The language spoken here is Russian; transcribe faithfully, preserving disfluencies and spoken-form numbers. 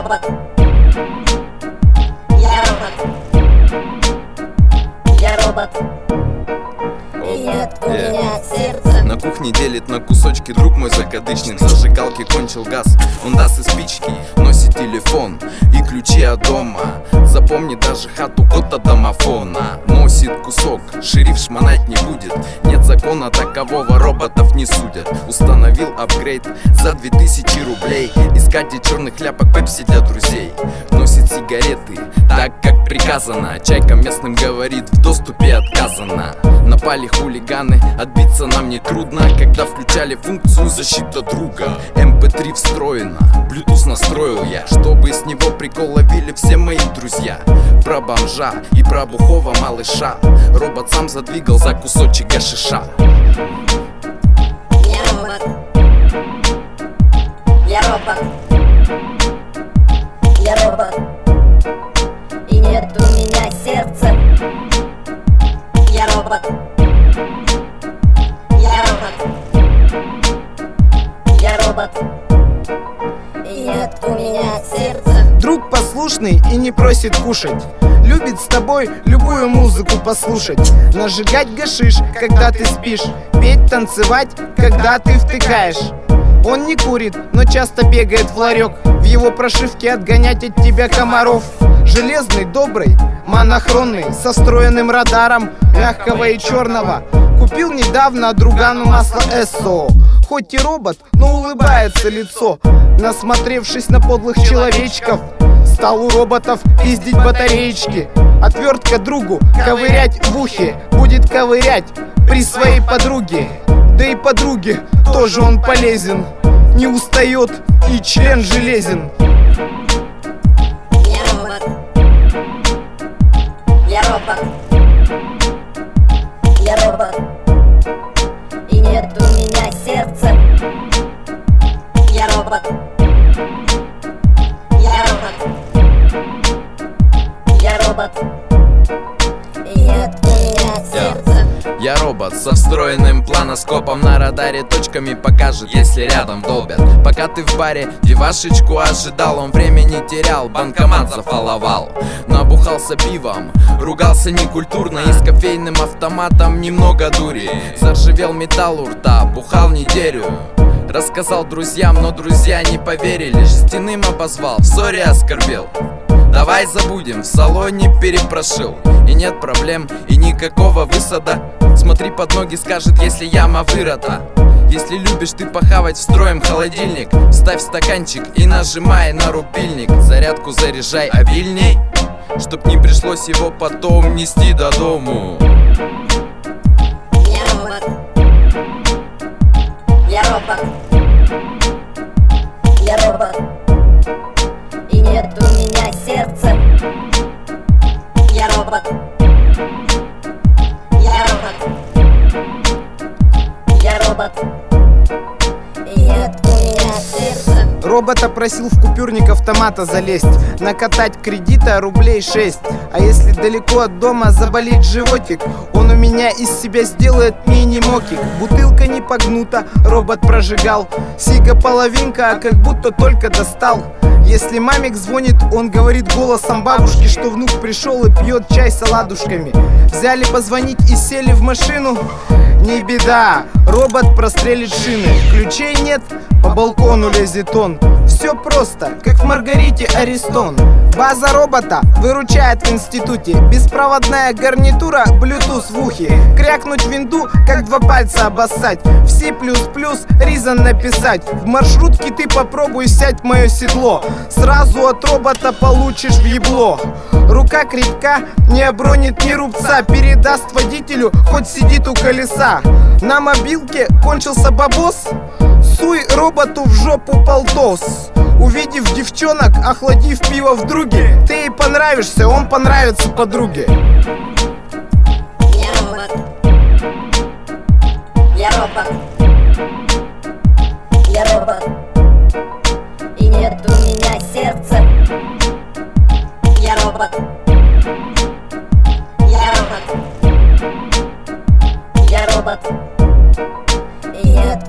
робот. Я робот. Я робот. И нет у Yeah. меня сердца. На кухне делит на кусочки друг мой закадычник. Зажигалки кончил газ, он даст и спички. Носит телефон и ключи от дома. Запомни даже хату кота домофона. Носит кусок, шериф шмонать не будет. Нет закона такового, роботов не судят. Установил апгрейд за две тысячи рублей. Искатель черных ляпок, пепси для друзей. Носит сигареты, так как приказано. Чайка местным говорит, в доступе отказано. Напали хулиганы, отбиться нам не трудно. Когда включали функцию защита друга. эм пэ три встроено, Bluetooth настроил я, чтобы с него прикол ловили все мои друзья. Про бомжа и про бухого малыша робот сам задвигал за кусочек гашиша. Я робот. Я робот. Я робот. И нет у меня сердца. Я робот. Я робот. Я робот. И нет у меня сердца. Друг послушный и не просит кушать. Любит с тобой любую музыку послушать. Нажигать гашиш, когда ты спишь. Петь, танцевать, когда ты втыкаешь. Он не курит, но часто бегает в ларек. В его прошивке отгонять от тебя комаров. Железный, добрый, монохронный, со встроенным радаром мягкого и черного. Купил недавно другану масло Эссо. Хоть и робот, но улыбается лицо. Насмотревшись на подлых человечков, стал у роботов пиздить батареечки. Отвертка другу ковырять в ухе будет ковырять при своей подруге. Да и подруге тоже он полезен. Не устает и член железен. Я робот. Я робот. Я робот. И нет у меня сердца. Я робот. Я робот. Я робот. И нет у меня сердца. Я робот со встроенным планоскопом. На радаре точками покажет, если рядом долбят. Пока ты в баре девашечку ожидал, он времени терял, банкомат зафоловал. Набухался пивом, ругался некультурно. И с кофейным автоматом немного дури. Заржавел металл у рта, бухал неделю. Рассказал друзьям, но друзья не поверили. Жестяным обозвал, в ссоре оскорбил. Давай забудем, в салоне перепрошил. И нет проблем, и никакого высада. Смотри под ноги, скажет, если яма вырыта. Если любишь ты похавать, встроим холодильник. Вставь стаканчик и нажимай на рубильник. Зарядку заряжай обильней, чтоб не пришлось его потом нести до дому. Я робот. Я робот. Я робот. И нет у меня сердца. Я робот. Я робот. Я робот. И нет у меня сердца. Робота просил в купюрник автомата залезть, накатать кредита рублей шесть. А если далеко от дома заболит животик, он у меня из себя сделает мини-мокик. Бутылка не погнута, робот прожигал. Сига половинка, а как будто только достал. Если мамик звонит, он говорит голосом бабушки, что внук пришел и пьет чай с оладушками. Взяли позвонить и сели в машину. Не беда, робот прострелит шины. Ключей нет, по балкону лезет он. Все просто, как в Маргарите Аристон. База робота выручает в институте. Беспроводная гарнитура, Bluetooth в ухе. Крякнуть винду, как два пальца обоссать. В C++ Reason написать. В маршрутке ты попробуй сядь в мое седло. Сразу от робота получишь в ебло. Рука крепка, не обронит ни рубца. Передаст водителю, хоть сидит у колеса. На мобилке кончился бабос. Суй роботу в жопу полтос. Увидев девчонок, охладив пиво в друге. Ты ей понравишься, он понравится подруге. Я робот. Я робот. Я робот. И нет у меня сердца. Я робот. Я робот. Я робот. И нет